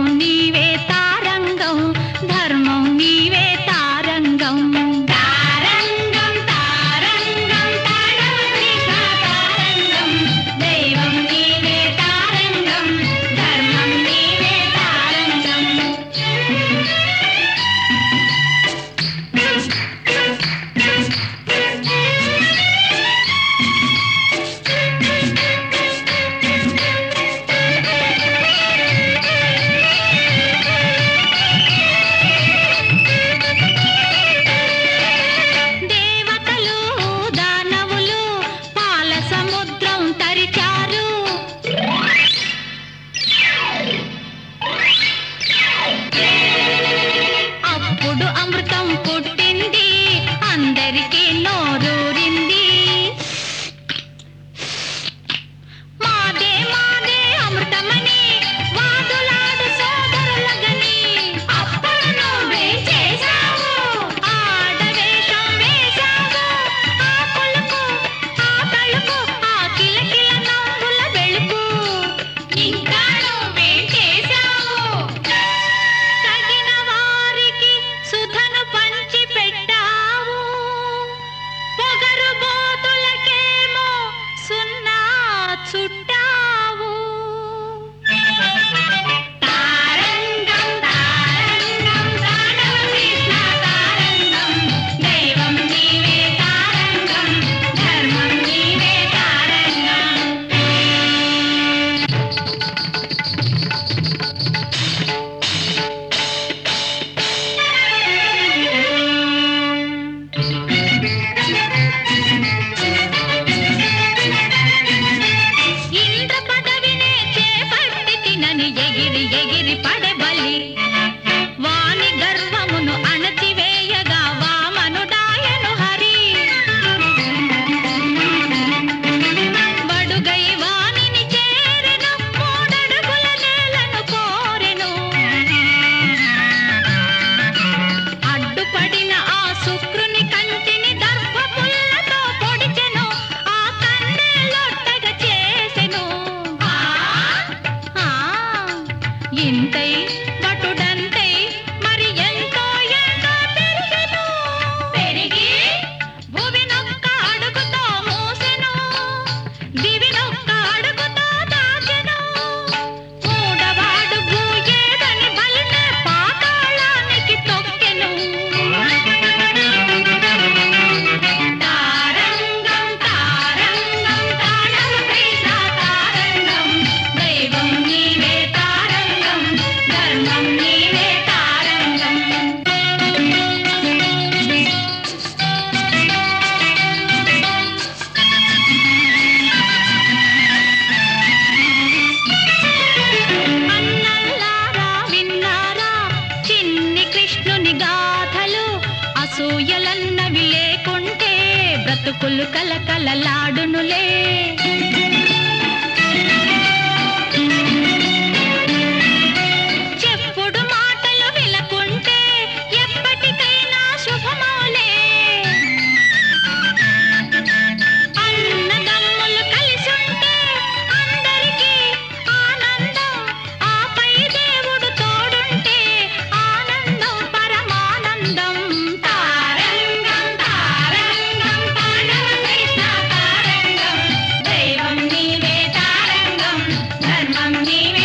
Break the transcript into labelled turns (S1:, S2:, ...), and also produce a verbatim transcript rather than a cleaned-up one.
S1: నీవే తారంగం, ధర్మం నీవే తారంగం. తారంగం తారంగం తాండవ కృష్ణ తారంగం, దైవం నీవే తారంగం, ధర్మం నీవే తారంగం. దేవతలు దానవులు పాల సముద్రం తరిచారు. అప్పుడు అమృతం పుట్టింది, అందరికీ నోరూరింది. మాదే మాదే అమృతమని వాదులాడు సోదరులగని, అప్పుడు నువ్వే చేశావు, ఆడవేషం వేశావు. ఆ కొలుకు ఆ తలుపు ఆ కిలకిల నవ్వుల వెలుగు, ఇంకా నువ్వే చేశావు. తగిన వారికి సుధను పంచి పెట్టావు, పొగరు బోతులకేమో సున్నా చుట్టావు. తారంగం తారంగం తాండవ కృష్ణ తారంగం, దైవం నీవే తారంగం, ధర్మం నీవే తారంగం. ఇంద్ర పదవినే చేపట్టి తినని ఎగిరి ఎగిరి పడబలి, వాని గర్వమును అణచివేయగా వామనుడాయను హరి. వడుగై వానిని చేరెను, మూడడుగుల నేలను కోరెను. అడ్డుపడిన ఆ శుక్రుని కంటిని దర్భపుల్లతో పొడిచెను, ఆ కన్నే లొట్టగా చేసెను. ఆ ఇంతై వటుడంతై మరి ఎంతో ఎంతో పెరిగెను. పెరిగి భువినొక్క అడుగుతో మూసెను, దివినొక్క అడుగుతో దాచెను. మూడవాడు భూయేదని బలినే పాతాళానికి తొక్కెను. తారంగం తారంగం తాండవ కృష్ణ తారంగం, దైవం నీవే తారంగం, ధర్మం నీవే తారంగం. అన్నల్లారా విన్నారా చిన్ని కృష్ణుని గాథలు, అసూయలన్నవి లేకుంటే బ్రతుకులు కలకలలాడునులే. చెప్పుడు మాటలు వినకుంటే ఎప్పటికైనా శుభమౌలే. అన్నదమ్ములు కలిసుంటే అందరికీ ఆనందం, ఆపై దేవుడు తోడుంటే ఆనందం పరమానందం. తారంగం తారంగం తాండవ కృష్ణ తారంగం, దైవం నీవే తారంగం, ధర్మం నీవే